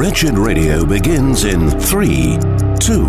Wretched Radio begins in 3, 2,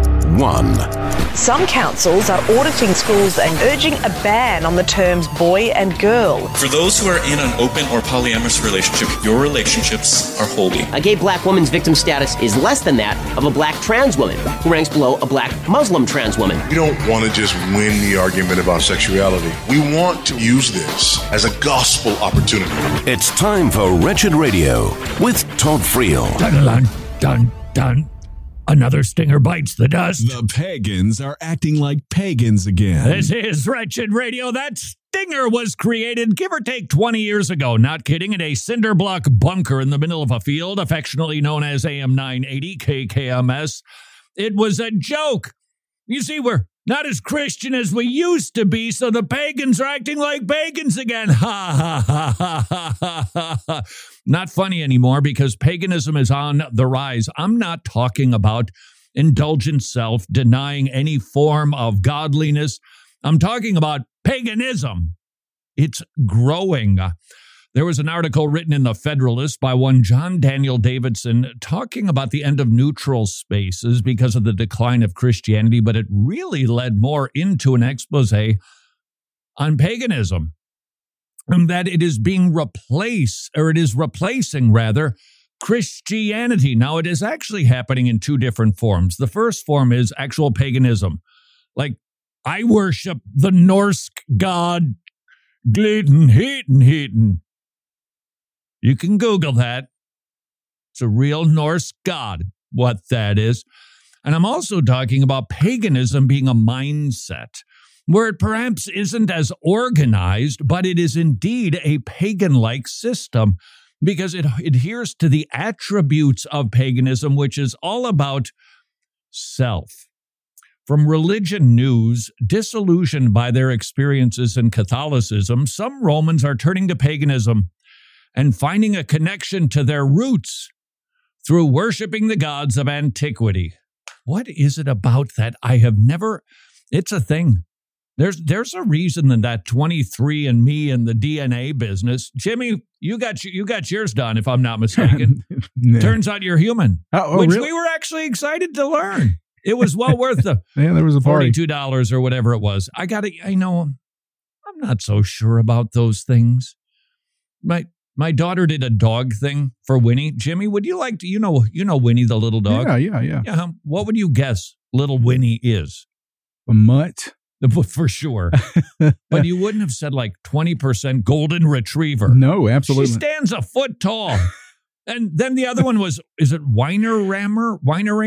1. Some councils are auditing schools and urging a ban on the terms boy and girl. For those who are in an open or polyamorous relationship, your relationships are holy. A gay black woman's victim status is less than that of a black trans woman, who ranks below a black Muslim trans woman. We don't want to just win the argument about sexuality. We want to use this as a gospel opportunity. It's time for Wretched Radio with Todd Friel. Dun, dun, dun, dun. Another stinger bites the dust. The pagans are acting like pagans again. This is Wretched Radio. That stinger was created, give or take 20 years ago. Not kidding, in a cinder block bunker in the middle of a field, affectionately known as AM 980 KKMS. It was a joke. You see, we're not as Christian as we used to be, so the pagans are acting like pagans again. Ha, ha, ha, ha, ha, ha, ha. Not funny anymore because paganism is on the rise. I'm not talking about indulgent self, denying any form of godliness. I'm talking about paganism. It's growing. There was an article written in the Federalist by one John Daniel Davidson talking about the end of neutral spaces because of the decline of Christianity, but it really led more into an expose on paganism. And that it is being replaced, or it is replacing, rather, Christianity. Now, it is actually happening in two different forms. The first form is actual paganism. Like, I worship the Norse god Gleitenheten. You can Google that. It's a real Norse god, what that is. And I'm also talking about paganism being a mindset, where it perhaps isn't as organized, but it is indeed a pagan-like system because it adheres to the attributes of paganism, which is all about self. From Religion News, disillusioned by their experiences in Catholicism, some Romans are turning to paganism and finding a connection to their roots through worshiping the gods of antiquity. What is it about that? I have never... It's a thing. There's a reason that 23andMe and the DNA business. Jimmy, you got yours done, if I'm not mistaken. Yeah. Turns out you're human, which really? we were actually excited to learn. It was well worth the yeah, there was a party. $42 or whatever it was. I know, I'm not so sure about those things. My daughter did a dog thing for Winnie. Jimmy, would you like to, you know Winnie the little dog? Yeah. Yeah. What would you guess little Winnie is? A mutt? For sure. But you wouldn't have said like 20% golden retriever. No, absolutely. She stands a foot tall. And then the other one was, is it Weinerramer?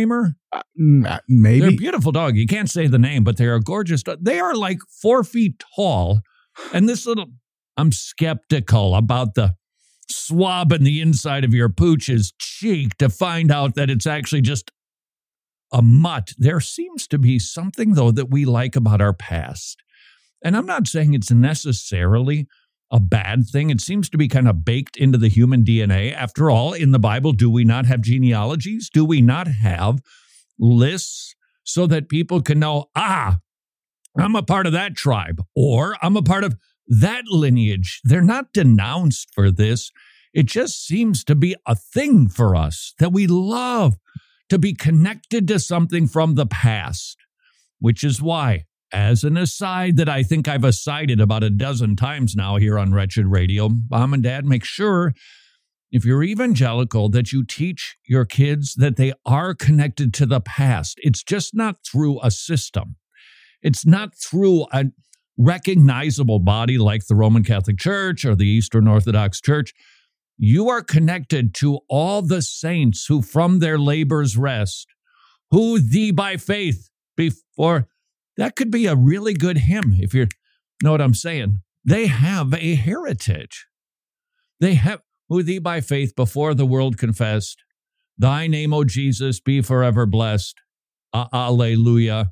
Maybe. They're a beautiful dog. You can't say the name, but they are gorgeous. They are like 4 feet tall. And I'm skeptical about the swab in the inside of your pooch's cheek to find out that it's actually just a mutt. There seems to be something, though, that we like about our past. And I'm not saying it's necessarily a bad thing. It seems to be kind of baked into the human DNA. After all, in the Bible, do we not have genealogies? Do we not have lists so that people can know, I'm a part of that tribe, or I'm a part of that lineage? They're not denounced for this. It just seems to be a thing for us that we love, to be connected to something from the past, which is why, as an aside that I think I've assided about a dozen times now here on Wretched Radio, Mom and Dad, make sure, if you're evangelical, that you teach your kids that they are connected to the past. It's just not through a system. It's not through a recognizable body like the Roman Catholic Church or the Eastern Orthodox Church. You are connected to all the saints who from their labors rest, who thee by faith before. That could be a really good hymn if you know what I'm saying. They have a heritage. They have, who thee by faith before the world confessed. Thy name, O Jesus, be forever blessed. Alleluia.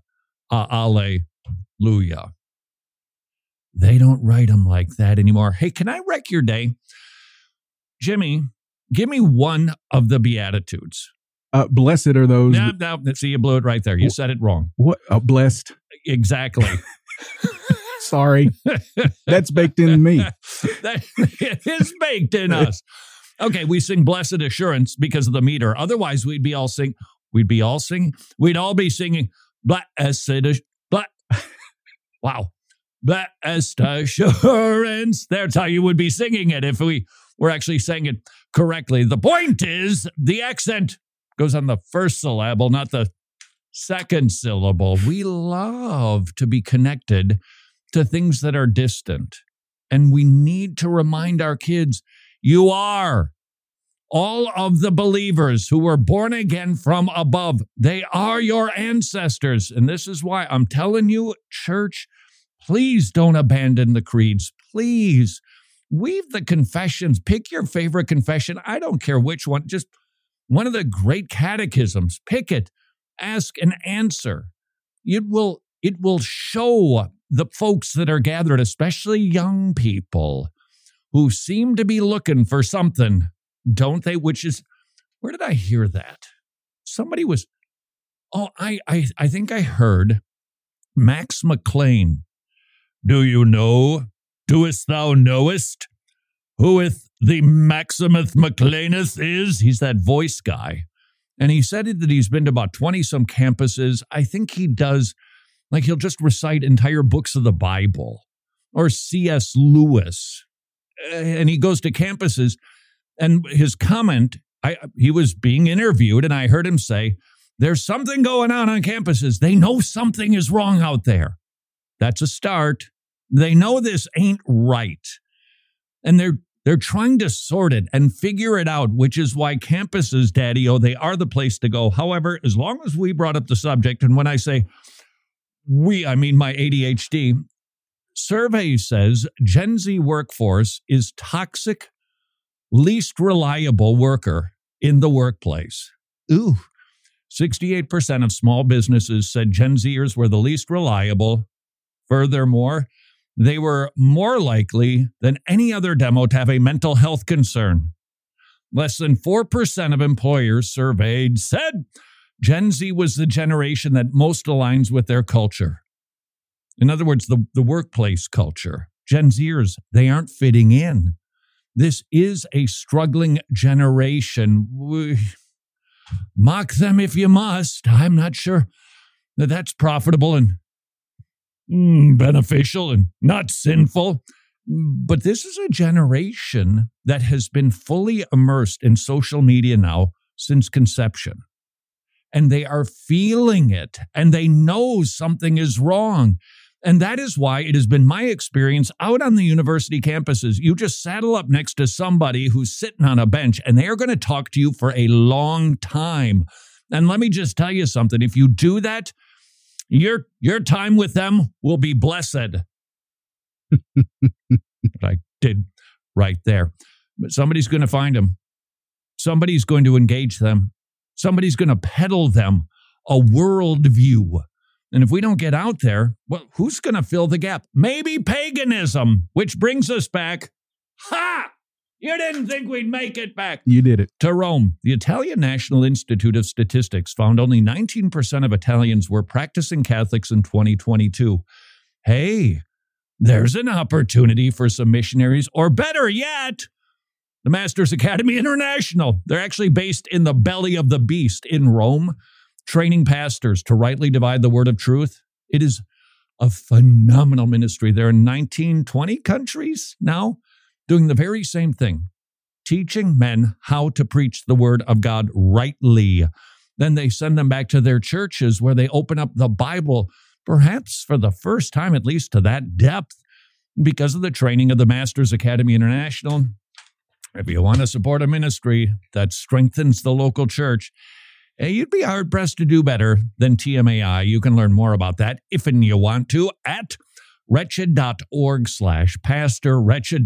Alleluia. They don't write them like that anymore. Hey, can I wreck your day? Jimmy, give me one of the Beatitudes. Blessed are those. No, see, you blew it right there. You said it wrong. What? Blessed. Exactly. Sorry. That's baked in me. That is baked in us. Okay, we sing Blessed Assurance because of the meter. Otherwise, we'd all be singing Blessed Wow. Blessed Assurance. That's how you would be singing it if we were actually saying it correctly. The point is, the accent goes on the first syllable, not the second syllable. We love to be connected to things that are distant. And we need to remind our kids, you are. All of the believers who were born again from above, they are your ancestors. And this is why I'm telling you, church, please don't abandon the creeds. Please weave the confessions. Pick your favorite confession. I don't care which one. Just one of the great catechisms. Pick it. Ask and answer. It will show the folks that are gathered, especially young people who seem to be looking for something, don't they? Which is, where did I hear that? Somebody was, I think I heard Max McLean. Do you know, doest thou knowest, whoeth the Maximus McLeanus is? He's that voice guy. And he said that he's been to about 20-some campuses. I think he does, like he'll just recite entire books of the Bible or C.S. Lewis. And he goes to campuses. And his comment, he was being interviewed, and I heard him say, there's something going on campuses. They know something is wrong out there. That's a start. They know this ain't right. And they're trying to sort it and figure it out, which is why campuses, Daddy-O, they are the place to go. However, as long as we brought up the subject, and when I say we, I mean my ADHD, survey says Gen Z workforce is toxic, least reliable worker in the workplace. 68% of small businesses said Gen Zers were the least reliable. Furthermore, they were more likely than any other demo to have a mental health concern. Less than 4% of employers surveyed said Gen Z was the generation that most aligns with their culture. In other words, the workplace culture. Gen Zers, they aren't fitting in. This is a struggling generation. Mock them if you must. I'm not sure that that's profitable and beneficial and not sinful. But this is a generation that has been fully immersed in social media now since conception. And they are feeling it, and they know something is wrong. And that is why it has been my experience out on the university campuses. You just saddle up next to somebody who's sitting on a bench, and they are going to talk to you for a long time. And let me just tell you something. If you do that, your time with them will be blessed. I did right there. But somebody's going to find them. Somebody's going to engage them. Somebody's going to peddle them a worldview. And if we don't get out there, well, who's going to fill the gap? Maybe paganism, which brings us back. Ha! You didn't think we'd make it back. You did it. To Rome. The Italian National Institute of Statistics found only 19% of Italians were practicing Catholics in 2022. Hey, there's an opportunity for some missionaries, or better yet, the Masters Academy International. They're actually based in the belly of the beast in Rome, training pastors to rightly divide the word of truth. It is a phenomenal ministry. They're in 19, 20 countries now doing the very same thing, teaching men how to preach the word of God rightly. Then they send them back to their churches where they open up the Bible, perhaps for the first time, at least to that depth, because of the training of the Masters Academy International. If you want to support a ministry that strengthens the local church, you'd be hard-pressed to do better than TMAI. You can learn more about that if and you want to at wretched.org/pastor,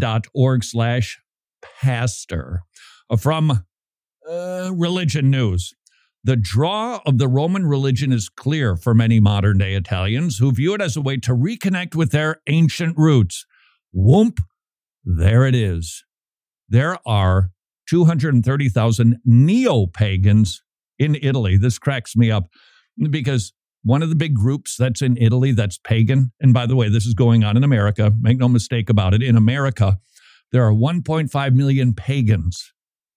wretched.org/pastor. From Religion News. The draw of the Roman religion is clear for many modern-day Italians who view it as a way to reconnect with their ancient roots. Whoomp, there it is. There are 230,000 neo-pagans in Italy. This cracks me up because one of the big groups that's in Italy that's pagan, and by the way, this is going on in America, make no mistake about it, in America, there are 1.5 million pagans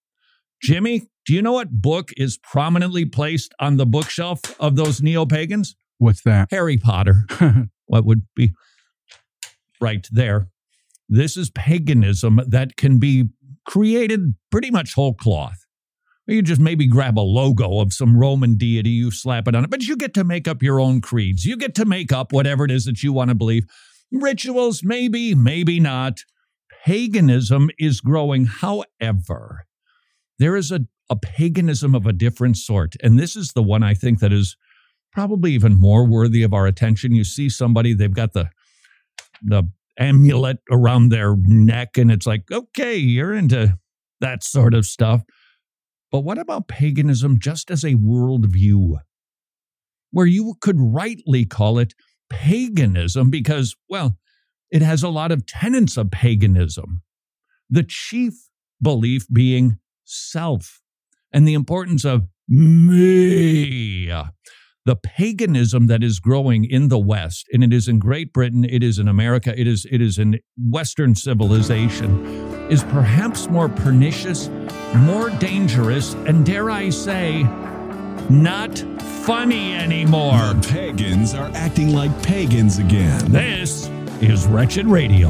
Jimmy, do you know what book is prominently placed on the bookshelf of those neo-pagans? What's that? Harry Potter. What would be right there? This is paganism that can be created pretty much whole cloth. You just maybe grab a logo of some Roman deity, you slap it on it, but you get to make up your own creeds. You get to make up whatever it is that you want to believe. Rituals, maybe, maybe not. Paganism is growing. However, there is a paganism of a different sort, and this is the one I think that is probably even more worthy of our attention. You see somebody, they've got the amulet around their neck, and it's like, okay, you're into that sort of stuff. But what about paganism just as a worldview, where you could rightly call it paganism because, well, it has a lot of tenets of paganism. The chief belief being self and the importance of me. The paganism that is growing in the West, and it is in Great Britain, it is in America, it is in Western civilization, is perhaps more pernicious, more dangerous, and dare I say, not funny anymore. The pagans are acting like pagans again. This is Wretched Radio.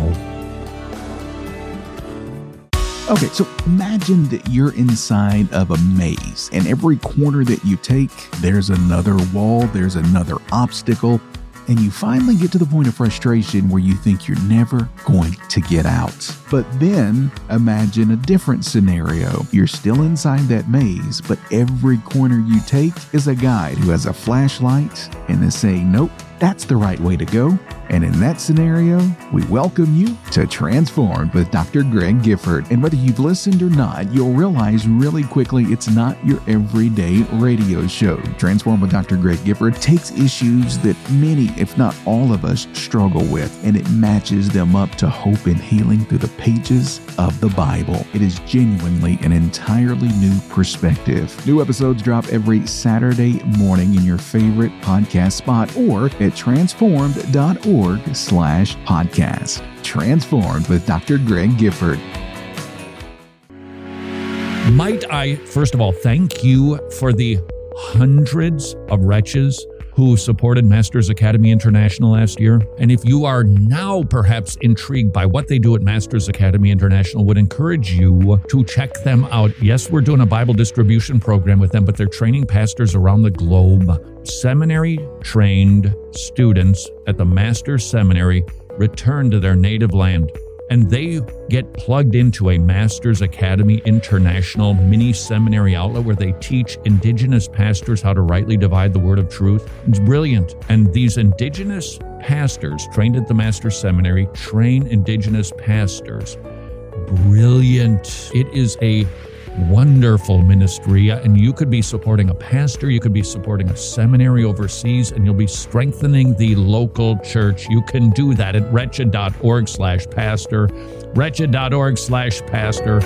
Okay, so imagine that you're inside of a maze, and every corner that you take, there's another wall, there's another obstacle, and you finally get to the point of frustration where you think you're never going to get out. But then imagine a different scenario. You're still inside that maze, but every corner you take is a guide who has a flashlight and is saying, nope, that's the right way to go. And in that scenario, we welcome you to Transformed with Dr. Greg Gifford. And whether you've listened or not, you'll realize really quickly it's not your everyday radio show. Transformed with Dr. Greg Gifford takes issues that many, if not all of us, struggle with, and it matches them up to hope and healing through the pages of the Bible. It is genuinely an entirely new perspective. New episodes drop every Saturday morning in your favorite podcast spot or at transformed.org/podcast. Transformed with Dr. Greg Gifford. Might I, first of all, thank you for the hundreds of wretches who supported Masters Academy International last year. And if you are now perhaps intrigued by what they do at Masters Academy International, would encourage you to check them out. Yes, we're doing a Bible distribution program with them, but they're training pastors around the globe. Seminary-trained students at the Masters Seminary return to their native land, and they get plugged into a Masters Academy International mini seminary outlet where they teach indigenous pastors how to rightly divide the word of truth. It's brilliant. And these indigenous pastors trained at the Masters Seminary train indigenous pastors. Brilliant. It is a wonderful ministry, and you could be supporting a pastor, you could be supporting a seminary overseas, and you'll be strengthening the local church. You can do that at wretched.org/pastor, wretched.org/pastor.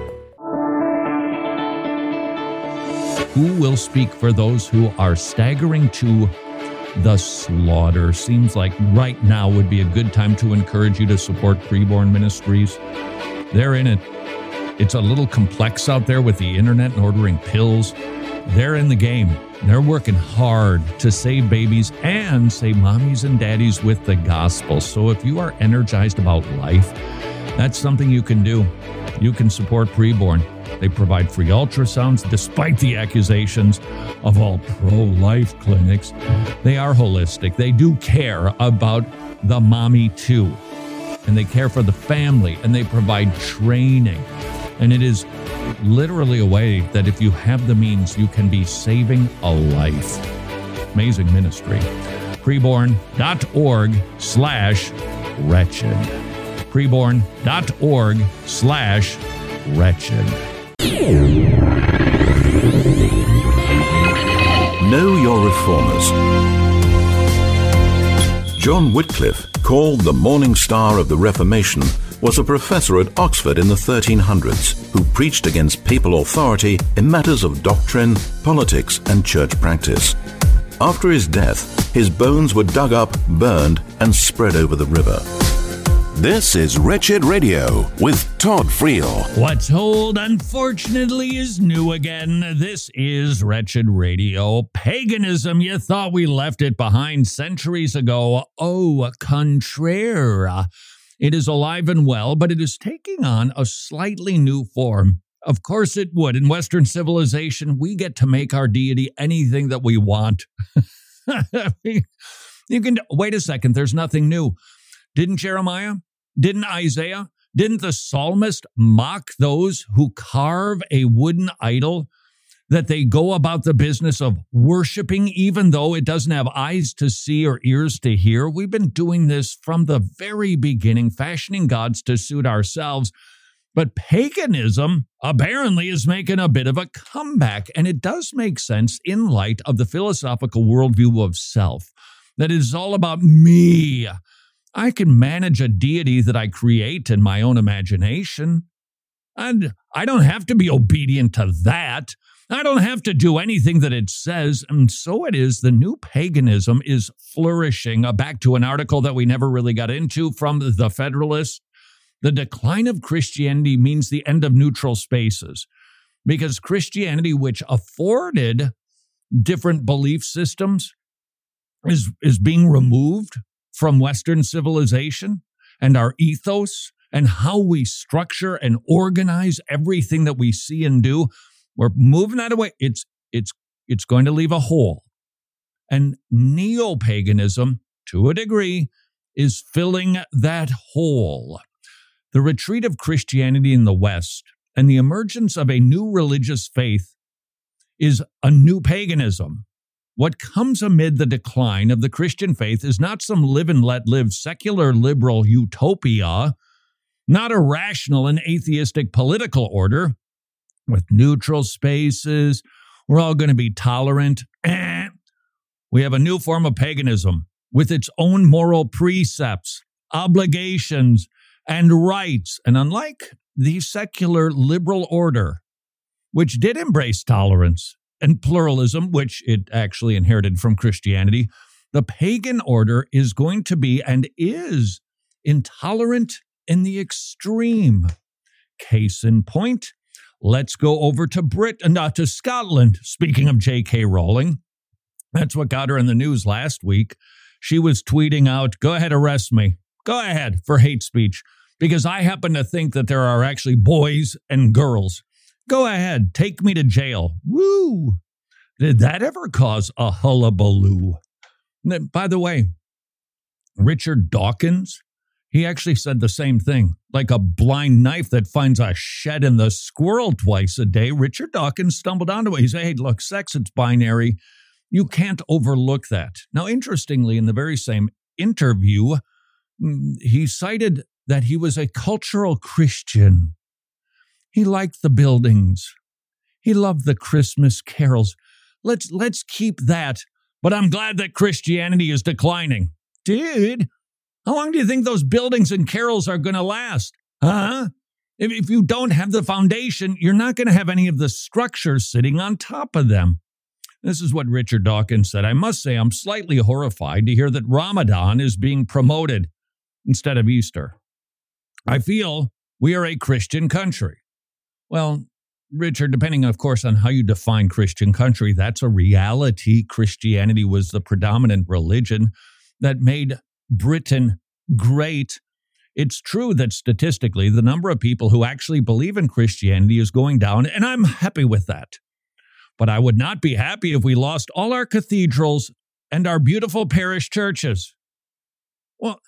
Who will speak for those who are staggering to the slaughter? Seems like right now would be a good time to encourage you to support Preborn Ministries. They're in it. It's a little complex out there with the internet and ordering pills. They're in the game. They're working hard to save babies and save mommies and daddies with the gospel. So if you are energized about life, that's something you can do. You can support Preborn. They provide free ultrasounds despite the accusations of all pro-life clinics. They are holistic. They do care about the mommy too. And they care for the family, and they provide training. And it is literally a way that if you have the means, you can be saving a life. Amazing ministry. Preborn.org/wretched. Preborn.org/wretched. Know your reformers. John Wycliffe, called the Morning Star of the Reformation, was a professor at Oxford in the 1300s who preached against papal authority in matters of doctrine, politics, and church practice. After his death, his bones were dug up, burned, and spread over the river. This is Wretched Radio with Todd Friel. What's old, unfortunately, is new again. This is Wretched Radio. Paganism, you thought we left it behind centuries ago. Au contraire. It is alive and well, but it is taking on a slightly new form. Of course it would. In Western civilization, we get to make our deity anything that we want. You can, wait a second, there's nothing new. Didn't Jeremiah? Didn't Isaiah? Didn't the psalmist mock those who carve a wooden idol that they go about the business of worshiping even though it doesn't have eyes to see or ears to hear? We've been doing this from the very beginning, fashioning gods to suit ourselves. But paganism apparently is making a bit of a comeback, and it does make sense in light of the philosophical worldview of self, that it is all about me. I can manage a deity that I create in my own imagination. And I don't have to be obedient to that. I don't have to do anything that it says. And so it is, the new paganism is flourishing. Back to an article that we never really got into from The Federalist. The decline of Christianity means the end of neutral spaces. Because Christianity, which afforded different belief systems, is being removed from Western civilization and our ethos and how we structure and organize everything that we see and do. We're moving that away. It's going to leave a hole. And neo-paganism, to a degree, is filling that hole. The retreat of Christianity in the West and the emergence of a new religious faith is a new paganism. What comes amid the decline of the Christian faith is not some live and let live secular liberal utopia, not a rational and atheistic political order with neutral spaces. We're all going to be tolerant. We have a new form of paganism with its own moral precepts, obligations, and rights. And unlike the secular liberal order, which did embrace tolerance and pluralism, which it actually inherited from Christianity, the pagan order is going to be and is intolerant in the extreme. Case in point, let's go over to Scotland. Speaking of J.K. Rowling, that's what got her in the news last week. She was tweeting out, "Go ahead, arrest me. Go ahead," for hate speech, because I happen to think that there are actually boys and girls. Go ahead, take me to jail. Woo! Did that ever cause a hullabaloo? By the way, Richard Dawkins, he actually said the same thing. Like a blind knife that finds a shed in the squirrel twice a day, Richard Dawkins stumbled onto it. He said, hey, look, sex, it's binary. You can't overlook that. Now, interestingly, in the very same interview, he cited that he was a cultural Christian. He liked the buildings. He loved the Christmas carols. Let's keep that. But I'm glad that Christianity is declining. Dude, how long do you think those buildings and carols are going to last? Huh? If you don't have the foundation, you're not going to have any of the structures sitting on top of them. This is what Richard Dawkins said. I must say I'm slightly horrified to hear that Ramadan is being promoted instead of Easter. I feel we are a Christian country. Well, Richard, depending, of course, on how you define Christian country, that's a reality. Christianity was the predominant religion that made Britain great. It's true that statistically, the number of people who actually believe in Christianity is going down, and I'm happy with that. But I would not be happy if we lost all our cathedrals and our beautiful parish churches. Well,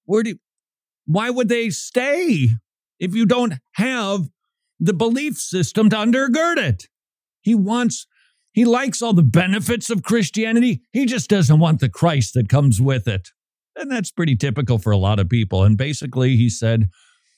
why would they stay if you don't have the belief system to undergird it? He likes all the benefits of Christianity. He just doesn't want the Christ that comes with it. And that's pretty typical for a lot of people. And basically, he said,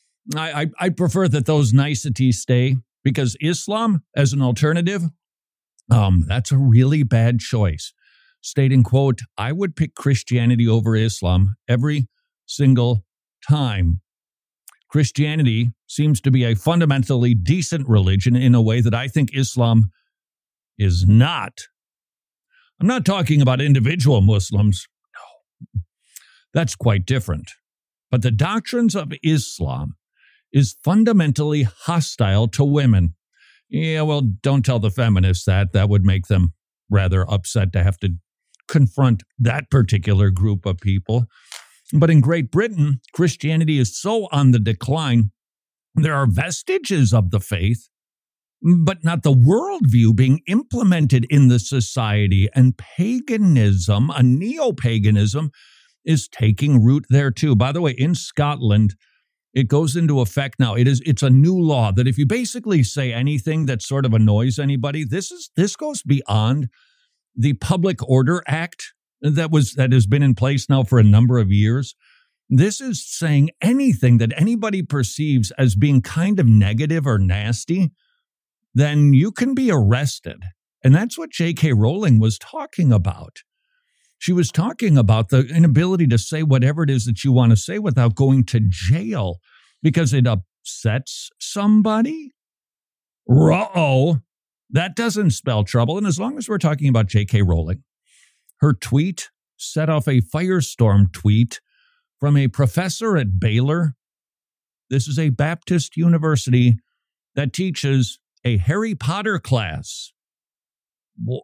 I prefer that those niceties stay because Islam as an alternative, that's a really bad choice. Stating, quote, I would pick Christianity over Islam every single time. Christianity seems to be a fundamentally decent religion in a way that I think Islam is not. I'm not talking about individual Muslims. No, that's quite different. But the doctrines of Islam is fundamentally hostile to women. Yeah, well, don't tell the feminists that. That would make them rather upset to have to confront that particular group of people. But in Great Britain, Christianity is so on the decline. There are vestiges of the faith, but not the worldview being implemented in the society. And paganism, a neo-paganism, is taking root there too. By the way, in Scotland, it goes into effect now. It's a new law that if you basically say anything that sort of annoys anybody, this goes beyond the Public Order Act that has been in place now for a number of years. This is saying anything that anybody perceives as being kind of negative or nasty, then you can be arrested. And that's what J.K. Rowling was talking about. She was talking about the inability to say whatever it is that you want to say without going to jail because it upsets somebody. Uh-oh. That doesn't spell trouble. And as long as we're talking about J.K. Rowling, her tweet set off a firestorm tweet from a professor at Baylor. This is a Baptist university that teaches a Harry Potter class. What?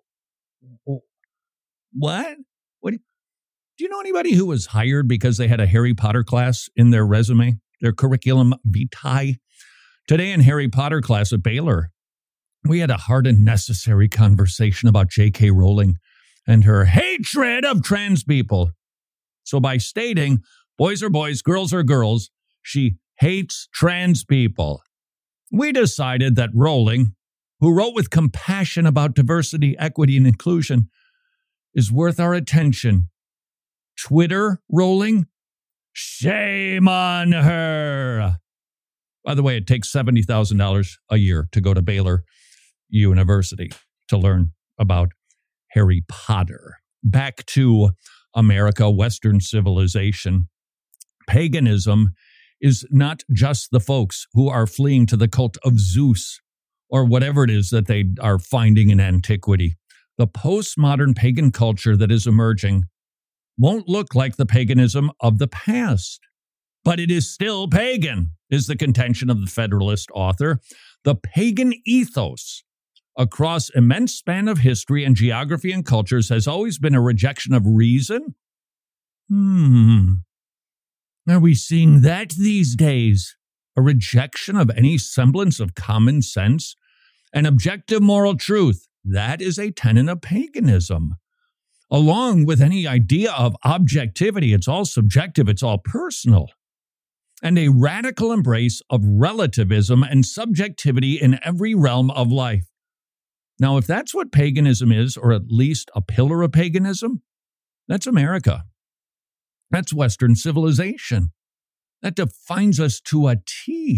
Do you know anybody who was hired because they had a Harry Potter class in their resume, their curriculum vitae? Today in Harry Potter class at Baylor, we had a hard and necessary conversation about J.K. Rowling and her hatred of trans people. So by stating, boys are boys, girls are girls, she hates trans people. We decided that Rowling, who wrote with compassion about diversity, equity, and inclusion, is worth our attention. Twitter Rowling? Shame on her. By the way, it takes $70,000 a year to go to Baylor University to learn about Harry Potter. Back to America, Western civilization. Paganism is not just the folks who are fleeing to the cult of Zeus or whatever it is that they are finding in antiquity. The postmodern pagan culture that is emerging won't look like the paganism of the past, but it is still pagan, is the contention of the Federalist author. The pagan ethos across immense span of history and geography and cultures has always been a rejection of reason. Are we seeing that these days? A rejection of any semblance of common sense and objective moral truth. That is a tenet of paganism. Along with any idea of objectivity, it's all subjective, it's all personal. And a radical embrace of relativism and subjectivity in every realm of life. Now, if that's what paganism is, or at least a pillar of paganism, that's America. That's Western civilization. That defines us to a T.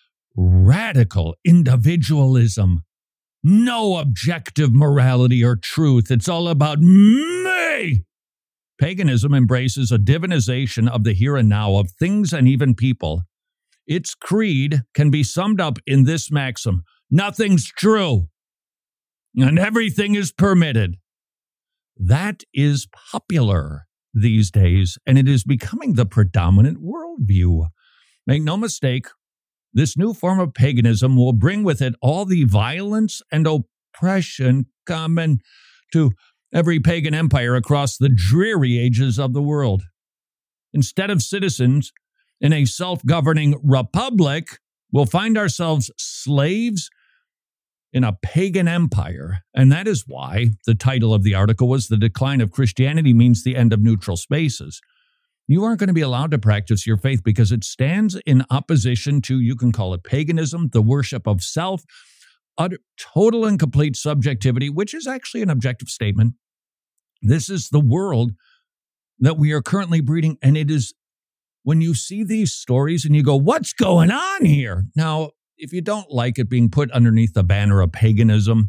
Radical individualism. No objective morality or truth. It's all about me. Paganism embraces a divinization of the here and now of things and even people. Its creed can be summed up in this maxim: nothing's true, and everything is permitted. That is popular these days, and it is becoming the predominant worldview. Make no mistake, this new form of paganism will bring with it all the violence and oppression common to every pagan empire across the dreary ages of the world. Instead of citizens in a self-governing republic, we'll find ourselves slaves in a pagan empire. And that is why the title of the article was "The Decline of Christianity Means the End of Neutral Spaces." You aren't going to be allowed to practice your faith because it stands in opposition to, you can call it paganism, the worship of self, utter, total and complete subjectivity, which is actually an objective statement. This is the world that we are currently breeding. And it is, when you see these stories and you go, what's going on here? Now, if you don't like it being put underneath the banner of paganism,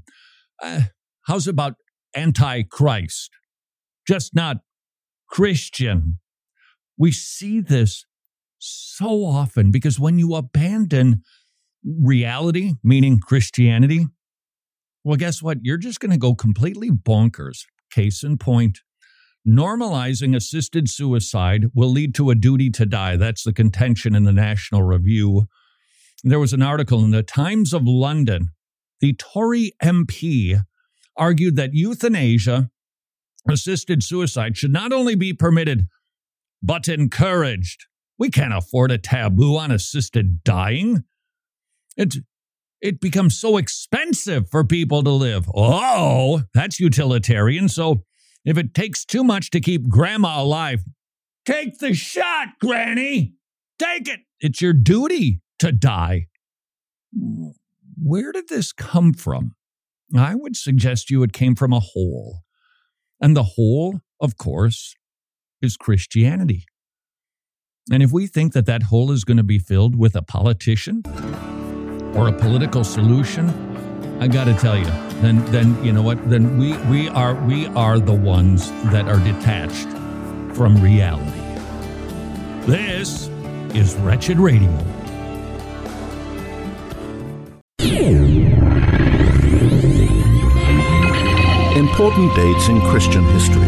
how's about anti-Christ? Just not Christian. We see this so often because when you abandon reality, meaning Christianity, well, guess what? You're just going to go completely bonkers. Case in point, Normalizing assisted suicide will lead to a duty to die. That's the contention in the National Review. There was an article in the Times of London. The Tory MP argued that euthanasia, assisted suicide, should not only be permitted, but encouraged. We can't afford a taboo on assisted dying. It becomes so expensive for people to live. Oh, that's utilitarian. So if it takes too much to keep grandma alive, take the shot, Granny. Take it. It's your duty to die. Where did this come from? I would suggest you it came from a hole. And the hole, of course, is Christianity. And if we think that that hole is going to be filled with a politician or a political solution, I got to tell you, then you know what? Then we are the ones that are detached from reality. This is Wretched Radio. Important dates in Christian history.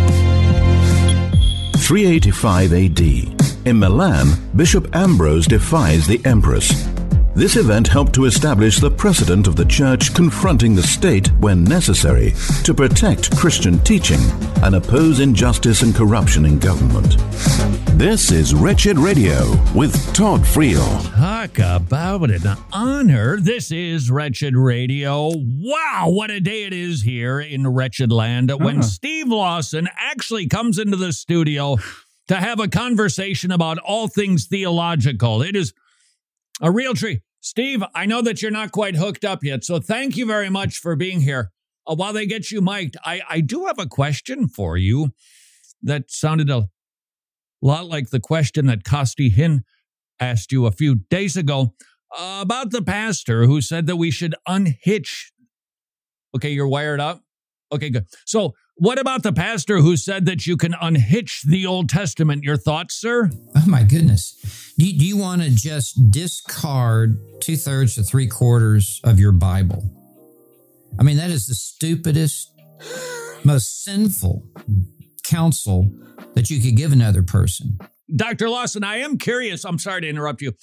385 AD. In Milan, Bishop Ambrose defies the empress. This event helped to establish the precedent of the church confronting the state when necessary to protect Christian teaching and oppose injustice and corruption in government. This is Wretched Radio with Todd Friel. Talk about an honor. This is Wretched Radio. Wow, what a day it is here in Wretched Land when Steve Lawson actually comes into the studio to have a conversation about all things theological. It is a real treat. Steve, I know that you're not quite hooked up yet, so thank you very much for being here. While they get you mic'd, I do have a question for you that sounded a lot like the question that Costi Hinn asked you a few days ago about the pastor who said that we should unhitch. Okay, you're wired up? Okay, good. So what about the pastor who said that you can unhitch the Old Testament? Your thoughts, sir? Oh, my goodness. Do you want to just discard 2/3 to 3/4 of your Bible? I mean, that is the stupidest, most sinful counsel that you could give another person. Dr. Lawson, I am curious. I'm sorry to interrupt you.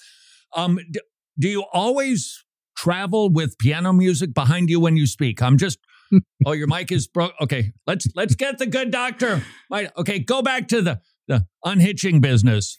Do you always travel with piano music behind you when you speak? I'm just... Oh, your mic is broke. Okay, let's get the good doctor. Okay, go back to the unhitching business.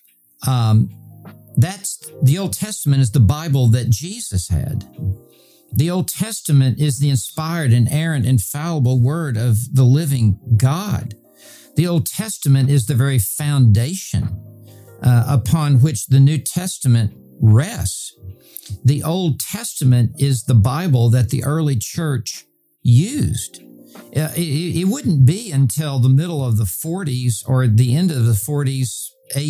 That's the Old Testament is the Bible that Jesus had. The Old Testament is the inspired, inerrant, infallible word of the living God. The Old Testament is the very foundation upon which the New Testament rests. The Old Testament is the Bible that the early church used. It wouldn't be until the middle of the 40s or the end of the 40s,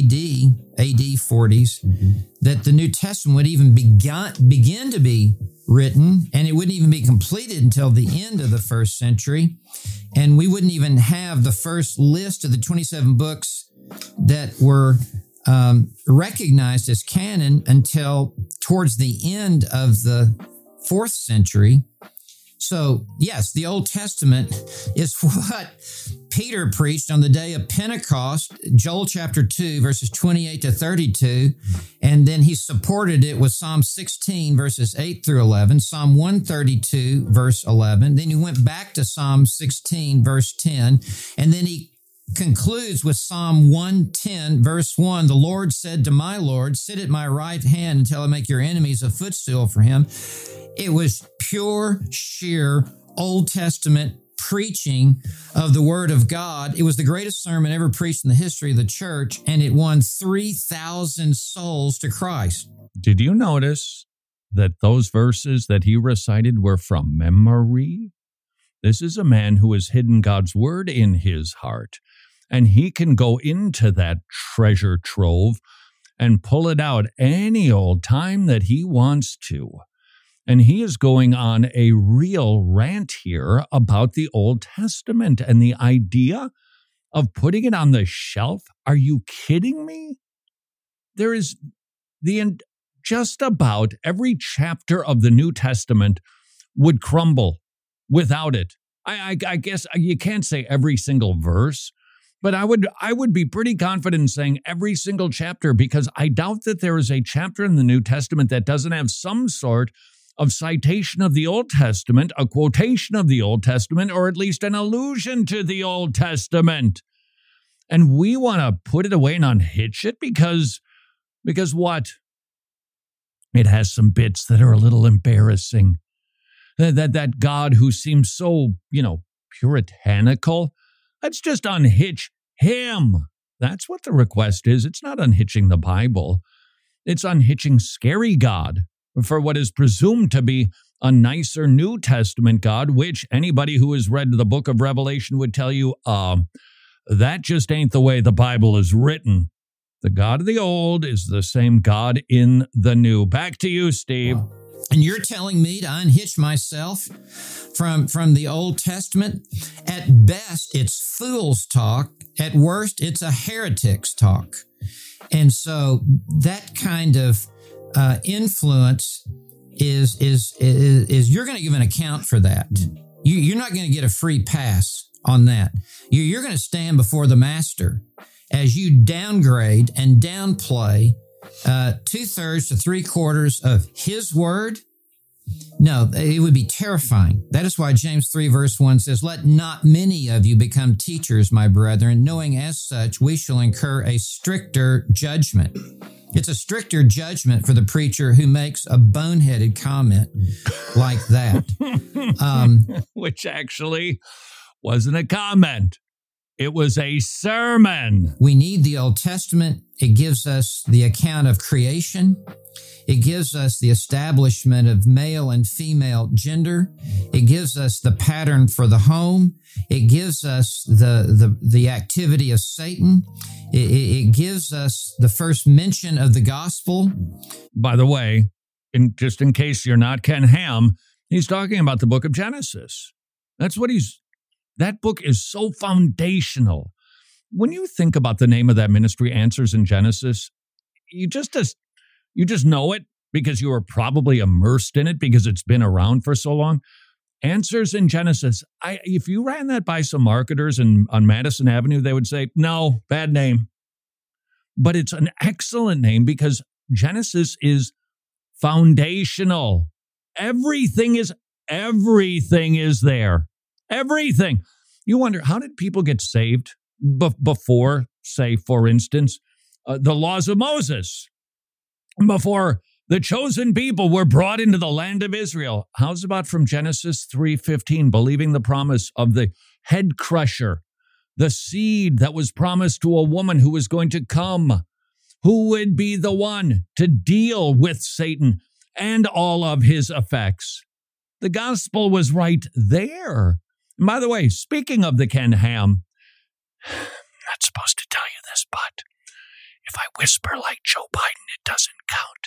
AD 40s, that the New Testament would even begin to be written, and it wouldn't even be completed until the end of the first century. And we wouldn't even have the first list of the 27 books that were recognized as canon until towards the end of the 4th century. So, yes, the Old Testament is what Peter preached on the day of Pentecost, Joel chapter 2, verses 28 to 32. And then he supported it with Psalm 16, verses 8 through 11, Psalm 132, verse 11. Then he went back to Psalm 16, verse 10. And then he concludes with Psalm 110, verse 1. The Lord said to my Lord, sit at my right hand until I make your enemies a footstool for him. It was pure, sheer Old Testament preaching of the Word of God. It was the greatest sermon ever preached in the history of the church, and it won 3,000 souls to Christ. Did you notice that those verses that he recited were from memory? This is a man who has hidden God's Word in his heart, and he can go into that treasure trove and pull it out any old time that he wants to. And he is going on a real rant here about the Old Testament and the idea of putting it on the shelf. Are you kidding me? There is just about every chapter of the New Testament would crumble without it. I guess you can't say every single verse, But I would be pretty confident in saying every single chapter, because I doubt that there is a chapter in the New Testament that doesn't have some sort of citation of the Old Testament, a quotation of the Old Testament, or at least an allusion to the Old Testament. And we want to put it away and unhitch it because what? It has some bits that are a little embarrassing. That God who seems so, puritanical, let's just unhitch him. That's what the request is. It's not unhitching the Bible. It's unhitching scary God for what is presumed to be a nicer New Testament God, which anybody who has read the book of Revelation would tell you, that just ain't the way the Bible is written. The God of the old is the same God in the new. Back to you, Steve. And you're telling me to unhitch myself from the Old Testament? At best, it's fool's talk. At worst, it's a heretic's talk. And so that kind of influence is you're going to give an account for that. You're not going to get a free pass on that. You're going to stand before the master as you downgrade and downplay 2/3 to 3/4 of his word. No, it would be terrifying. That is why James 3 verse 1 says, "Let not many of you become teachers, my brethren, knowing as such we shall incur a stricter judgment." It's a stricter judgment for the preacher who makes a boneheaded comment like that. Which actually wasn't a comment. It was a sermon. We need the Old Testament. It gives us the account of creation. It gives us the establishment of male and female gender. It gives us the pattern for the home. It gives us the activity of Satan. It gives us the first mention of the gospel. By the way, just in case you're not Ken Ham, he's talking about the book of Genesis. That book is so foundational. When you think about the name of that ministry, Answers in Genesis, you just know it because you were probably immersed in it because it's been around for so long. Answers in Genesis. If you ran that by some marketers on Madison Avenue, they would say, no, bad name. But it's an excellent name because Genesis is foundational. Everything is there. Everything. You wonder, how did people get saved before, say, for instance, the laws of Moses? Before the chosen people were brought into the land of Israel. How's about from Genesis 3:15, believing the promise of the head crusher, the seed that was promised to a woman who was going to come, who would be the one to deal with Satan and all of his effects. The gospel was right there. And by the way, speaking of the Ken Ham, I'm not supposed to tell you this, but if I whisper like Joe Biden, it doesn't count.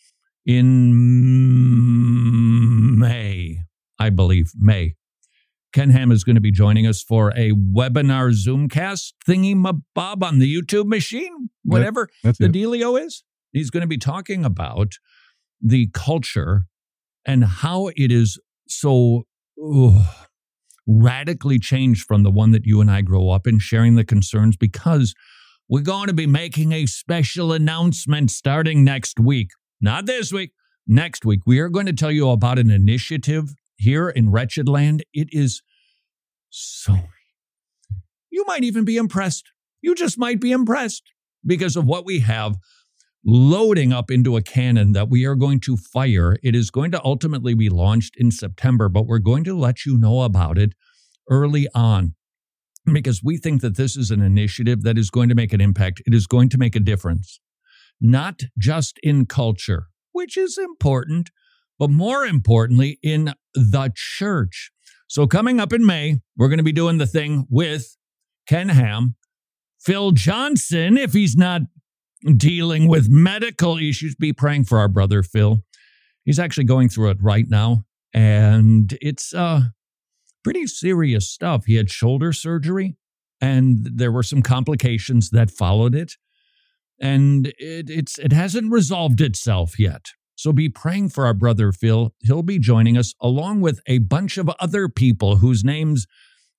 In May, I believe, Ken Ham is going to be joining us for a webinar Zoomcast thingy-mabob on the YouTube machine, whatever the dealio is. He's going to be talking about the culture and how it is so radically changed from the one that you and I grow up in, sharing the concerns, because we're going to be making a special announcement starting next week. Not this week, next week. We are going to tell you about an initiative here in Wretched Land. It is so... You might even be impressed. You just might be impressed because of what we have loading up into a cannon that we are going to fire. It is going to ultimately be launched in September, but we're going to let you know about it early on because we think that this is an initiative that is going to make an impact. It is going to make a difference, not just in culture, which is important, but more importantly, in the church. So coming up in May, we're going to be doing the thing with Ken Ham, Phil Johnson, if he's not dealing with medical issues. Be praying for our brother Phil. He's actually going through it right now, and it's pretty serious stuff. He had shoulder surgery, and there were some complications that followed it, and it hasn't resolved itself yet. So be praying for our brother Phil. He'll be joining us along with a bunch of other people whose names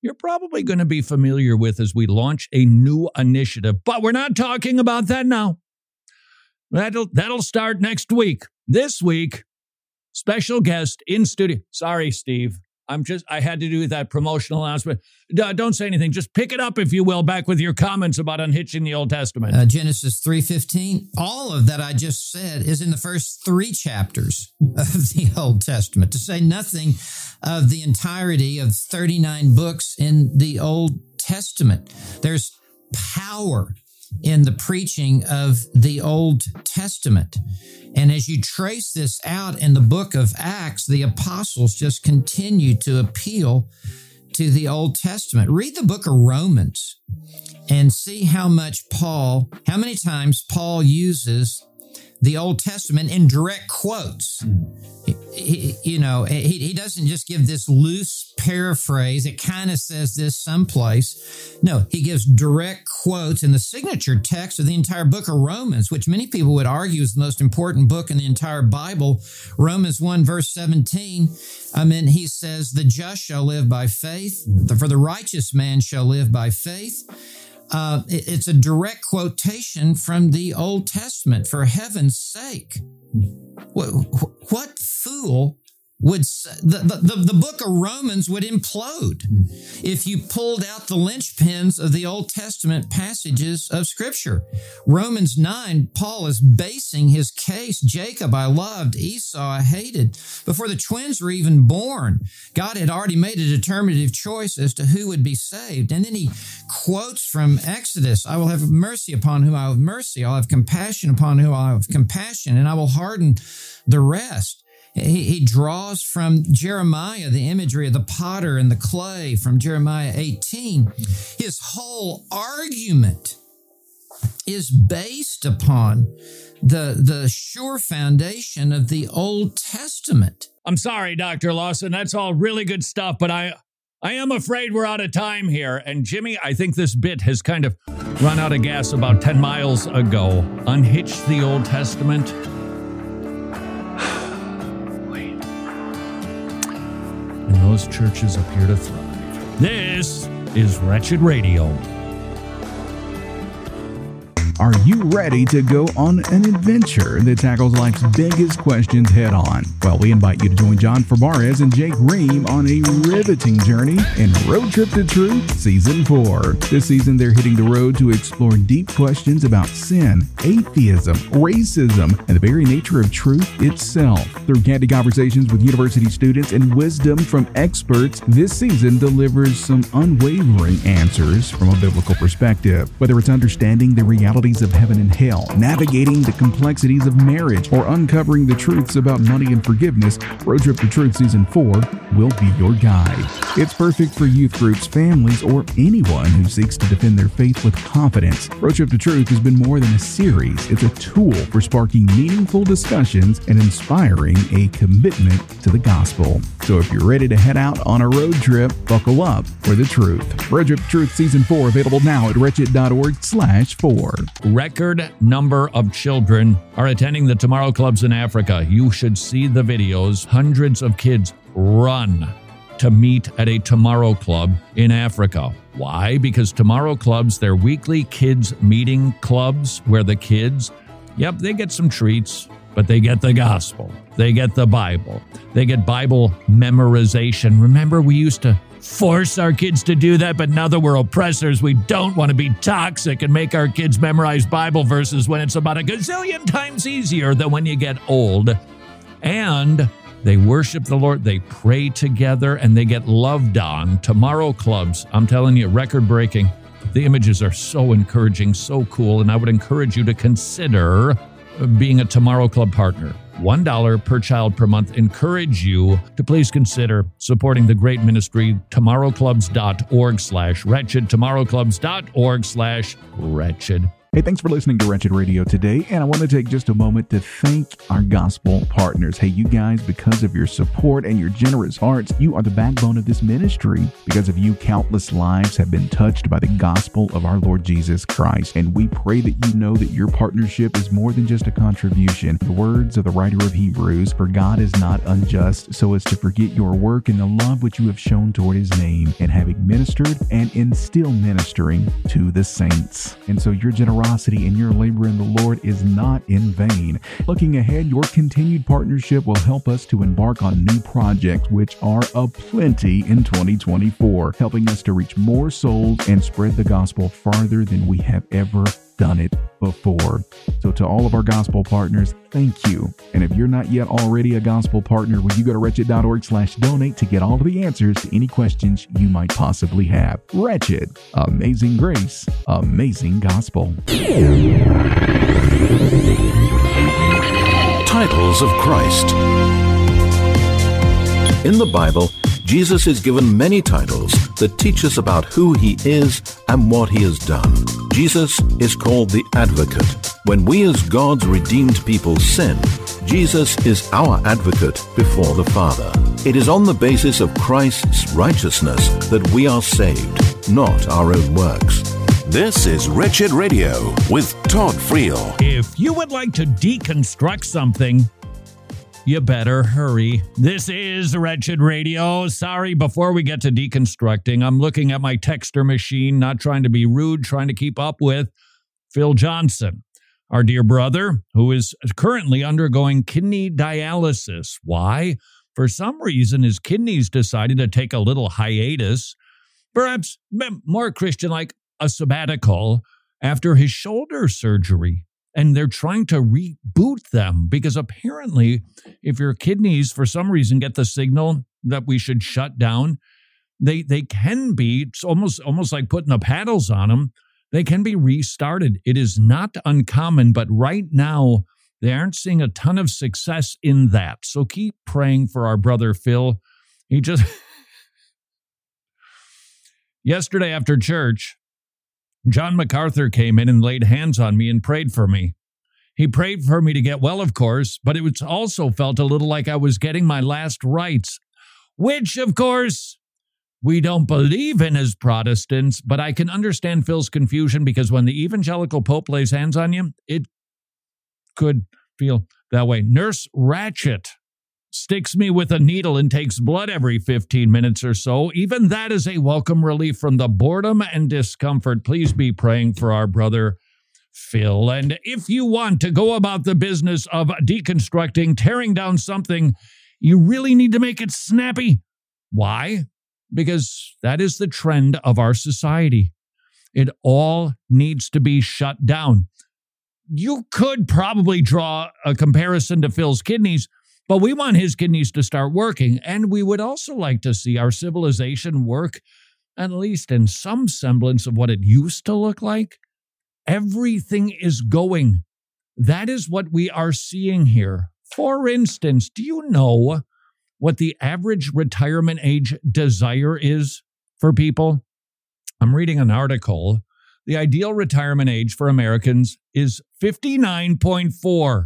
you're probably going to be familiar with as we launch a new initiative. But we're not talking about that now. That'll start next week. This week, special guest in studio. Sorry, Steve. I had to do that promotional announcement. Don't say anything. Just pick it up, if you will, back with your comments about unhitching the Old Testament. Genesis 3:15. All of that I just said is in the first 3 chapters of the Old Testament, to say nothing of the entirety of 39 books in the Old Testament. There's power in the preaching of the Old Testament. And as you trace this out in the book of Acts, the apostles just continue to appeal to the Old Testament. Read the book of Romans and see how many times Paul uses the Old Testament in direct quotes. He doesn't just give this loose paraphrase. It kind of says this someplace. No, he gives direct quotes in the signature text of the entire book of Romans, which many people would argue is the most important book in the entire Bible. Romans 1 verse 17. He says, the just shall live by faith, for the righteous man shall live by faith. It's a direct quotation from the Old Testament, for heaven's sake. What fool would say, the book of Romans would implode if you pulled out the linchpins of the Old Testament passages of Scripture. Romans 9, Paul is basing his case. Jacob I loved, Esau I hated. Before the twins were even born, God had already made a determinative choice as to who would be saved. And then he quotes from Exodus, I will have mercy upon whom I have mercy. I'll have compassion upon whom I have compassion, and I will harden the rest. He draws from Jeremiah, the imagery of the potter and the clay from Jeremiah 18. His whole argument is based upon the sure foundation of the Old Testament. I'm sorry, Dr. Lawson. That's all really good stuff, but I am afraid we're out of time here. And Jimmy, I think this bit has kind of run out of gas about 10 miles ago. Unhitch the Old Testament. And those churches appear to thrive. This is Wretched Radio. Are you ready to go on an adventure that tackles life's biggest questions head on? Well, we invite you to join John Fabarez and Jake Ream on a riveting journey in Road Trip to Truth Season 4. This season, they're hitting the road to explore deep questions about sin, atheism, racism, and the very nature of truth itself. Through candid conversations with university students and wisdom from experts, this season delivers some unwavering answers from a biblical perspective. Whether it's understanding the realities of heaven and hell, navigating the complexities of marriage, or uncovering the truths about money and forgiveness, Road Trip to Truth Season 4 will be your guide. It's perfect for youth groups, families, or anyone who seeks to defend their faith with confidence. Road Trip to Truth has been more than a series. It's a tool for sparking meaningful discussions and inspiring a commitment to the gospel. So if you're ready to head out on a road trip, buckle up for the truth. Road Trip to Truth Season 4 available now at wretched.org/4. Record number of children are attending the Tomorrow Clubs in Africa. You should see the videos. Hundreds of kids run to meet at a Tomorrow Club in Africa. Why? Because Tomorrow Clubs, they're weekly kids meeting clubs where the kids, they get some treats, but they get the gospel. They get the Bible. They get Bible memorization. Remember, we used to force our kids to do that, but now that we're oppressors, we don't want to be toxic and make our kids memorize Bible verses when it's about a gazillion times easier than when you get old. And they worship the Lord, they pray together, and they get loved on. Tomorrow Clubs, I'm telling you, record-breaking. The images are so encouraging, so cool, and I would encourage you to consider being a Tomorrow Club partner. $1 per child per month. Encourage you to please consider supporting the great ministry, tomorrowclubs.org/wretched, tomorrowclubs.org/wretched. Hey, thanks for listening to Wretched Radio today, and I want to take just a moment to thank our gospel partners. Hey, you guys, because of your support and your generous hearts, you are the backbone of this ministry. Because of you, countless lives have been touched by the gospel of our Lord Jesus Christ, and we pray that you know that your partnership is more than just a contribution. The words of the writer of Hebrews, "For God is not unjust, so as to forget your work and the love which you have shown toward his name, and having ministered and in still ministering to the saints." And so your generosity and your labor in the Lord is not in vain. Looking ahead, your continued partnership will help us to embark on new projects, which are aplenty in 2024, helping us to reach more souls and spread the gospel farther than we have ever done it before. So to all of our gospel partners, thank you. And if you're not yet already a gospel partner, will you go to wretched.org/donate to get all of the answers to any questions you might possibly have. Wretched, amazing grace, amazing gospel. Titles of Christ. In the Bible, Jesus is given many titles that teach us about who he is and what he has done. Jesus is called the Advocate. When we as God's redeemed people sin, Jesus is our advocate before the Father. It is on the basis of Christ's righteousness that we are saved, not our own works. This is Wretched Radio with Todd Friel. If you would like to deconstruct something, you better hurry. This is Wretched Radio. Sorry, before we get to deconstructing, I'm looking at my texter machine, not trying to be rude, trying to keep up with Phil Johnson, our dear brother, who is currently undergoing kidney dialysis. Why? For some reason, his kidneys decided to take a little hiatus, perhaps more Christian-like, a sabbatical, after his shoulder surgery. And they're trying to reboot them because apparently if your kidneys for some reason get the signal that we should shut down, they can be, it's almost like putting the paddles on them. They can be restarted. It is not uncommon, but right now they aren't seeing a ton of success in that. So keep praying for our brother Phil. He just yesterday after church, John MacArthur came in and laid hands on me and prayed for me. He prayed for me to get well, of course, but it was also felt a little like I was getting my last rites, which, of course, we don't believe in as Protestants, but I can understand Phil's confusion because when the evangelical pope lays hands on you, it could feel that way. Nurse Ratchet sticks me with a needle and takes blood every 15 minutes or so. Even that is a welcome relief from the boredom and discomfort. Please be praying for our brother Phil. And if you want to go about the business of deconstructing, tearing down something, you really need to make it snappy. Why? Because that is the trend of our society. It all needs to be shut down. You could probably draw a comparison to Phil's kidneys, but we want his kidneys to start working, and we would also like to see our civilization work, at least in some semblance of what it used to look like. Everything is going. That is what we are seeing here. For instance, do you know what the average retirement age desire is for people? I'm reading an article. The ideal retirement age for Americans is 59.4.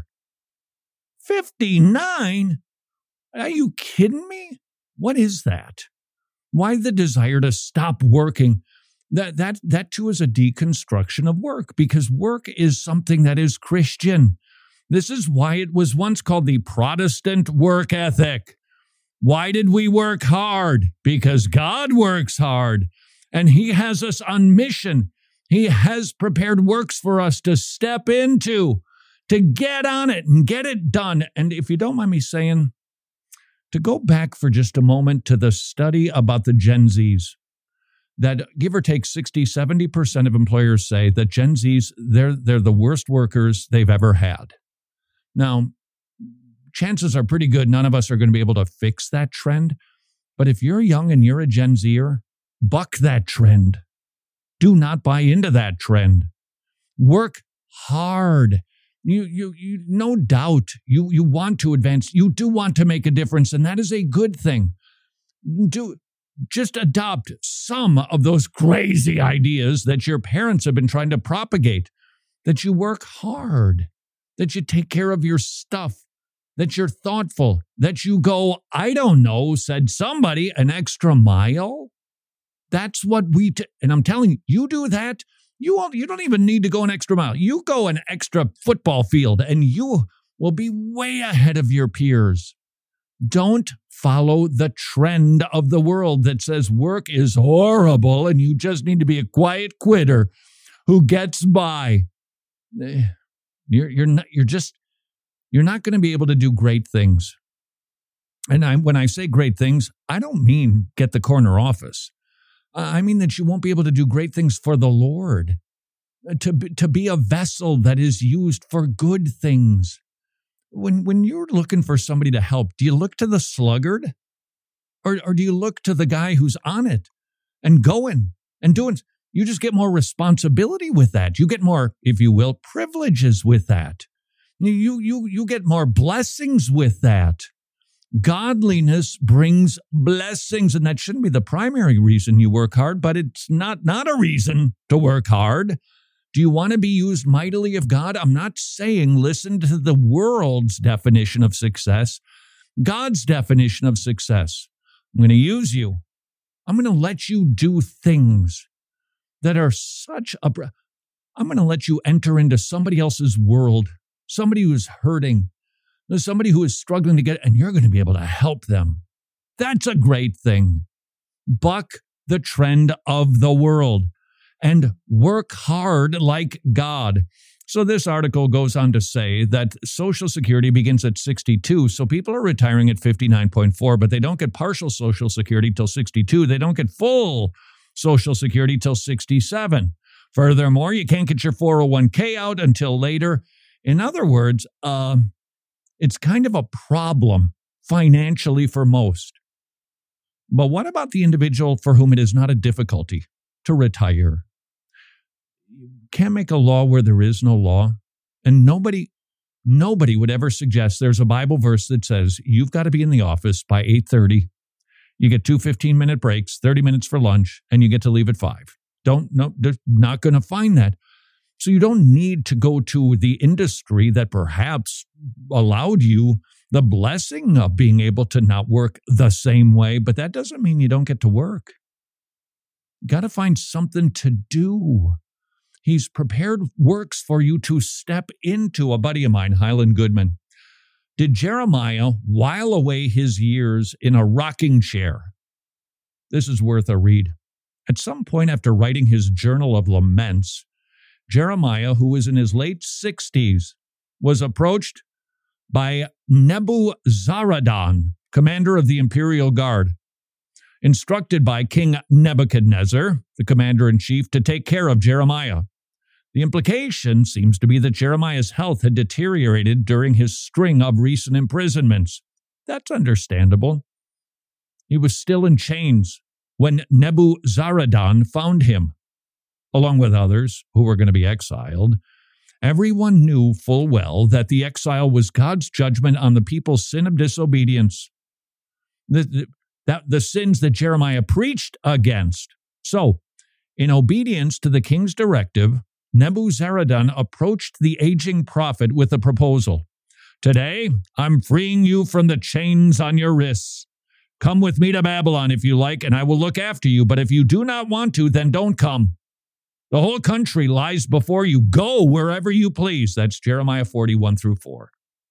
59? Are you kidding me? What is that? Why the desire to stop working? That too is a deconstruction of work, because work is something that is Christian. This is why it was once called the Protestant work ethic. Why did we work hard? Because God works hard, and he has us on mission. He has prepared works for us to step into, to get on it and get it done. And if you don't mind me saying, to go back for just a moment to the study about the Gen Zs, that give or take 60-70% of employers say that Gen Zs, they're the worst workers they've ever had. Now, chances are pretty good none of us are going to be able to fix that trend. But if you're young and you're a Gen Zer, buck that trend. Do not buy into that trend. Work hard. You no doubt, you want to advance. You do want to make a difference, and that is a good thing. Just adopt some of those crazy ideas that your parents have been trying to propagate. that you work hard, that you take care of your stuff, that you're thoughtful, that you go, I don't know, said somebody, an extra mile. That's what and I'm telling you, you do that, you don't even need to go an extra mile. You go an extra football field and you will be way ahead of your peers. Don't follow the trend of the world that says work is horrible and you just need to be a quiet quitter who gets by. You're not going to be able to do great things. And when I say great things, I don't mean get the corner office. I mean that you won't be able to do great things for the Lord, to be a vessel that is used for good things. When you're looking for somebody to help, do you look to the sluggard? Or do you look to the guy who's on it and going and doing? You just get more responsibility with that. You get more, if you will, privileges with that. You get more blessings with that. Godliness brings blessings, and that shouldn't be the primary reason you work hard, but it's not a reason to work hard. Do you want to be used mightily of God? I'm not saying listen to the world's definition of success, God's definition of success. I'm going to use you. I'm going to let you do things that are I'm going to let you enter into somebody else's world, somebody who's hurting, somebody who is struggling to get, and you're going to be able to help them. That's a great thing. Buck the trend of the world and work hard like God. So this article goes on to say that Social Security begins at 62, so people are retiring at 59.4, but they don't get partial Social Security till 62. They don't get full Social Security till 67. Furthermore, you can't get your 401k out until later. In other words, it's kind of a problem financially for most. But what about the individual for whom it is not a difficulty to retire? You can't make a law where there is no law. And nobody would ever suggest there's a Bible verse that says you've got to be in the office by 8:30. You get 2 15-minute breaks, 30 minutes for lunch, and you get to leave at 5. They're not going to find that. So you don't need to go to the industry that perhaps allowed you the blessing of being able to not work the same way, but that doesn't mean you don't get to work. You got to find something to do. He's prepared works for you to step into. A buddy of mine, Highland Goodman, did Jeremiah while away his years in a rocking chair? This is worth a read. At some point after writing his Journal of Laments, Jeremiah, who was in his late 60s, was approached by Nebuzaradan, commander of the Imperial Guard, instructed by King Nebuchadnezzar, the commander-in-chief, to take care of Jeremiah. The implication seems to be that Jeremiah's health had deteriorated during his string of recent imprisonments. That's understandable. He was still in chains when Nebuzaradan found him, along with others who were going to be exiled. Everyone knew full well that the exile was God's judgment on the people's sin of disobedience, the sins that Jeremiah preached against. So, in obedience to the king's directive, Nebuzaradan approached the aging prophet with a proposal. Today, I'm freeing you from the chains on your wrists. Come with me to Babylon if you like, and I will look after you. But if you do not want to, then don't come. The whole country lies before you. Go wherever you please. That's Jeremiah 41-4.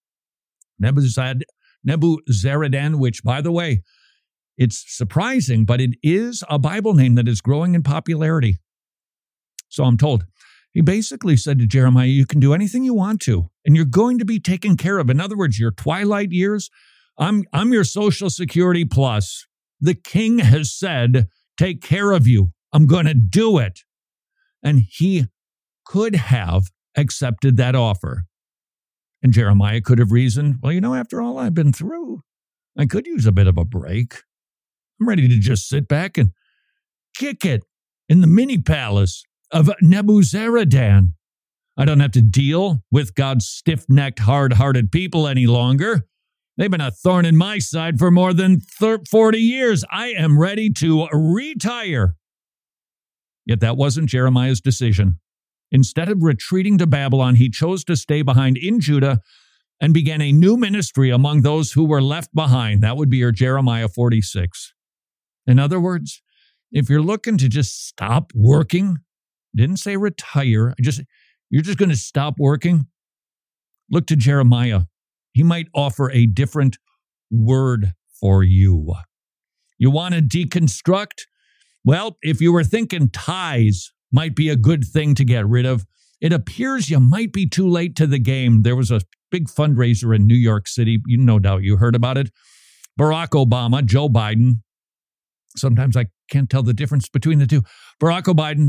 Nebuzaradan, which, by the way, it's surprising, but it is a Bible name that is growing in popularity. So I'm told. He basically said to Jeremiah, you can do anything you want to, and you're going to be taken care of. In other words, your twilight years, I'm your Social Security plus. The king has said, take care of you. I'm going to do it. And he could have accepted that offer. And Jeremiah could have reasoned, well, after all I've been through, I could use a bit of a break. I'm ready to just sit back and kick it in the mini palace of Nebuzaradan. I don't have to deal with God's stiff-necked, hard-hearted people any longer. They've been a thorn in my side for more than 40 years. I am ready to retire. Yet that wasn't Jeremiah's decision. Instead of retreating to Babylon, he chose to stay behind in Judah and began a new ministry among those who were left behind. That would be your Jeremiah 46. In other words, if you're looking to just stop working, didn't say retire, you're just going to stop working, look to Jeremiah. He might offer a different word for you. You want to deconstruct? Well, if you were thinking tithes might be a good thing to get rid of, it appears you might be too late to the game. There was a big fundraiser in New York City. No doubt you heard about it. Barack Obama, Joe Biden. Sometimes I can't tell the difference between the two. Barack Biden.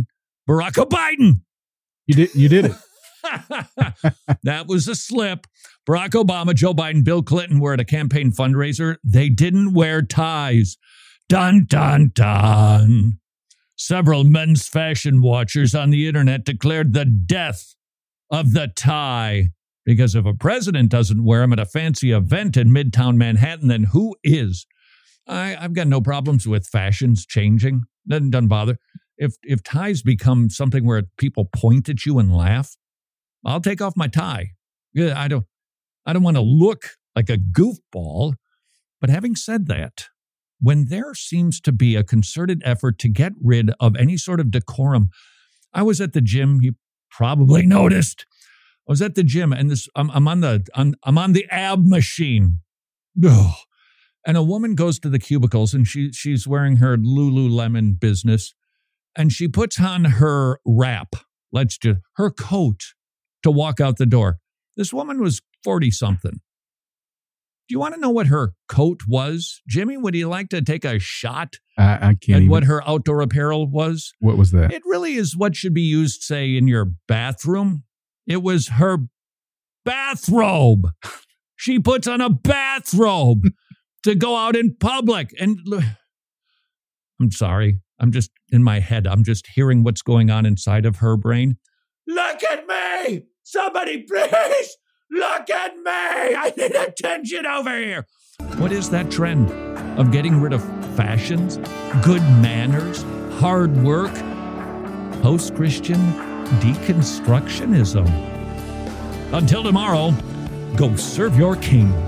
You did it. That was a slip. Barack Obama, Joe Biden, Bill Clinton were at a campaign fundraiser. They didn't wear ties. Dun, dun, dun. Several men's fashion watchers on the internet declared the death of the tie. Because if a president doesn't wear them at a fancy event in Midtown Manhattan, then who is? I've got no problems with fashions changing. Doesn't bother. If ties become something where people point at you and laugh, I'll take off my tie. Yeah, I don't want to look like a goofball. But having said that, when there seems to be a concerted effort to get rid of any sort of decorum, I was at the gym. You probably noticed. I was at the gym, and I'm on the ab machine. Ugh. And a woman goes to the cubicles, and she's wearing her Lululemon business, and she puts on her wrap, her coat, to walk out the door. This woman was 40-something. Do you want to know what her coat was? Jimmy, would you like to take a shot I can't at even. what her outdoor apparel was? What was that? It really is what should be used, say, in your bathroom. It was her bathrobe. She puts on a bathrobe to go out in public. And I'm sorry. I'm just in my head. I'm just hearing what's going on inside of her brain. Look at me! Somebody please! Look at me! I need attention over here! What is that trend of getting rid of fashions, good manners, hard work, post-Christian deconstructionism? Until tomorrow, go serve your king.